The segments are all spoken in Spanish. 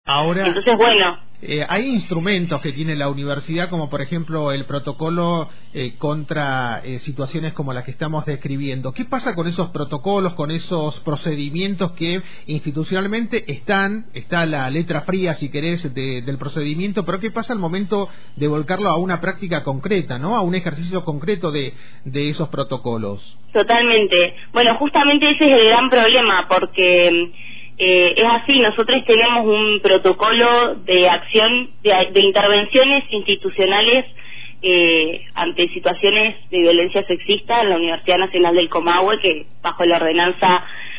Ahora, Entonces, bueno, hay instrumentos que tiene la universidad, como por ejemplo el protocolo contra situaciones como las que estamos describiendo. ¿Qué pasa con esos protocolos, con esos procedimientos que institucionalmente está la letra fría, si querés, del procedimiento, pero qué pasa al momento de volcarlo a una práctica concreta, ¿no? A un ejercicio concreto de esos protocolos? totalmente. Bueno, justamente ese es el gran problema, porque es así, nosotros tenemos un protocolo de acción, de intervenciones institucionales ante situaciones de violencia sexista en la Universidad Nacional del Comahue, que bajo la ordenanza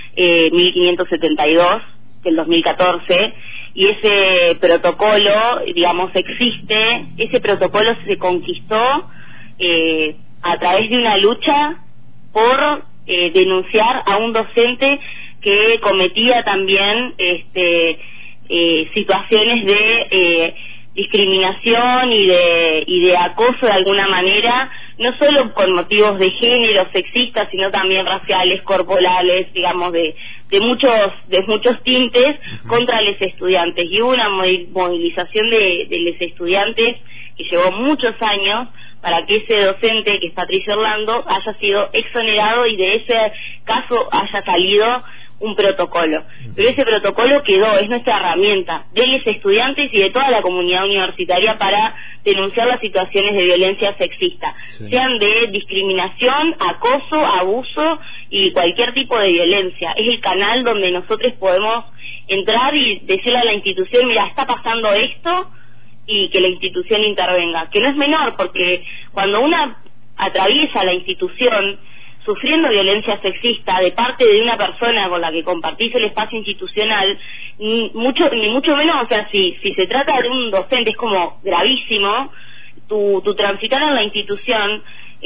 1572 del 2014, y ese protocolo, digamos, existe. Ese protocolo se conquistó a través de una lucha por denunciar a un docente que cometía también situaciones de discriminación y de acoso de alguna manera, no solo por motivos de género, sexistas, sino también raciales, corporales, digamos, de muchos tintes contra los estudiantes. Y hubo una movilización de los estudiantes que llevó muchos años para que ese docente, que es Patricio Orlando, haya sido exonerado y de ese caso haya salido un protocolo. Pero ese protocolo quedó, es nuestra herramienta de los estudiantes y de toda la comunidad universitaria para denunciar las situaciones de violencia sexista, sean de discriminación, acoso, abuso y cualquier tipo de violencia. Es el canal donde nosotros podemos entrar y decirle a la institución, mira, está pasando esto, y que la institución intervenga, que no es menor, porque cuando una atraviesa la institución sufriendo violencia sexista de parte de una persona con la que compartís el espacio institucional, ni mucho menos, o sea, si se trata de un docente es como gravísimo. Tu transitar en la institución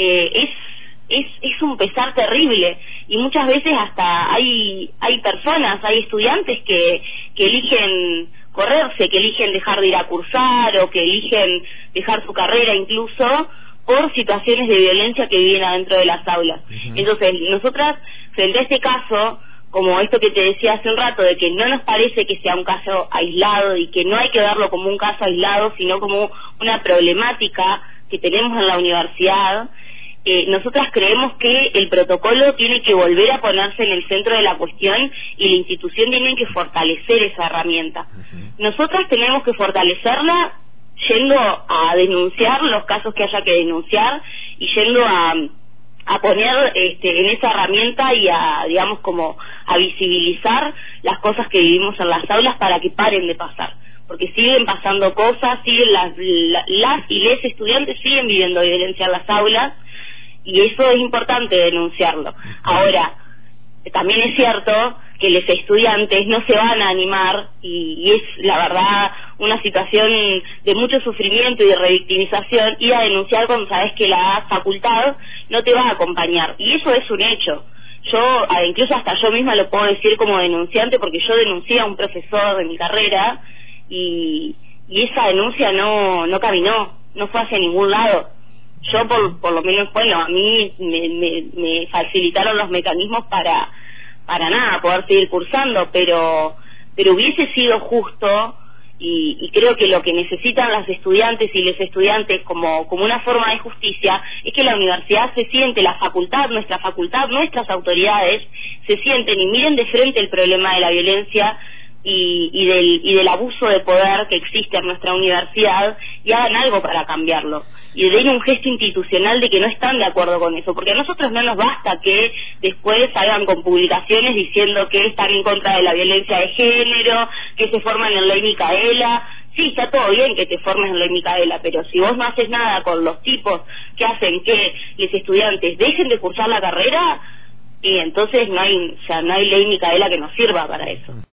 es un pesar terrible, y muchas veces hasta hay personas, hay estudiantes que eligen correrse, que eligen dejar de ir a cursar o que eligen dejar su carrera incluso por situaciones de violencia que viven adentro de las aulas. Entonces, nosotras, frente a este caso, como esto que te decía hace un rato, de que no nos parece que sea un caso aislado y que no hay que verlo como un caso aislado, sino como una problemática que tenemos en la universidad, nosotras creemos que el protocolo tiene que volver a ponerse en el centro de la cuestión y la institución tiene que fortalecer esa herramienta. Nosotras tenemos que fortalecerla yendo a denunciar los casos que haya que denunciar y yendo a poner en esa herramienta y a, digamos, como a visibilizar las cosas que vivimos en las aulas para que paren de pasar, porque siguen pasando cosas, siguen las y les estudiantes siguen viviendo violencia en las aulas, y eso es importante denunciarlo. Ahora, también es cierto que los estudiantes no se van a animar, y es la verdad una situación de mucho sufrimiento y de revictimización, ir a denunciar cuando sabes que la facultad no te va a acompañar, y eso es un hecho. Yo, incluso hasta yo misma lo puedo decir como denunciante, porque yo denuncié a un profesor de mi carrera y esa denuncia no caminó, no fue hacia ningún lado. Yo por lo menos, bueno, a mí me facilitaron los mecanismos para poder seguir cursando, pero hubiese sido justo, y creo que lo que necesitan las estudiantes y los estudiantes como una forma de justicia es que la universidad se siente, la facultad, nuestras autoridades se sienten y miren de frente el problema de la violencia y del abuso de poder que existe en nuestra universidad, y hagan algo para cambiarlo, y den un gesto institucional de que no están de acuerdo con eso, porque a nosotros no nos basta que después salgan con publicaciones diciendo que están en contra de la violencia de género, que se forman en Ley Micaela. Sí, está todo bien que te formes en Ley Micaela, pero si vos no haces nada con los tipos que hacen que los estudiantes dejen de cursar la carrera, y entonces no hay Ley Micaela que nos sirva para eso.